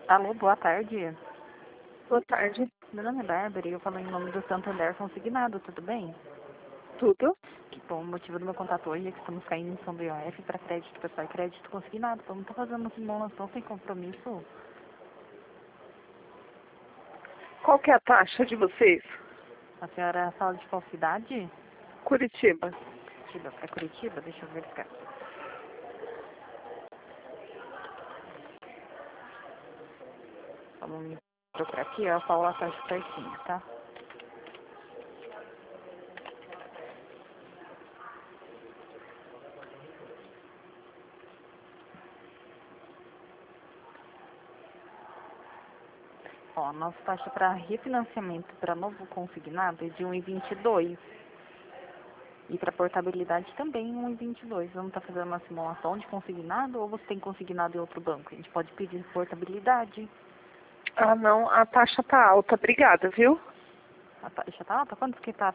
Alô, boa tarde. Boa tarde. Meu nome é Bárbara e eu falo em nome do Santander Consignado, tudo bem? Tudo? Que bom, o motivo do meu contato hoje é que estamos caindo em São BOF para crédito pessoal e crédito consignado. Vamos estar fazendo uma simulação sem compromisso. Qual que é a taxa de vocês? A senhora fala de qual cidade? Curitiba. Curitiba, é Curitiba? Deixa eu verificar. Vamos me procurar aqui, eu falo a taxa certinha, tá? Ó, a nossa taxa para refinanciamento para novo consignado é de 1,22. E para portabilidade também 1,22. Vamos estar fazendo uma simulação de consignado ou você tem consignado em outro banco? A gente pode pedir portabilidade. Ah, não. A taxa tá alta. Obrigada, viu? A taxa tá alta? Quanto que tá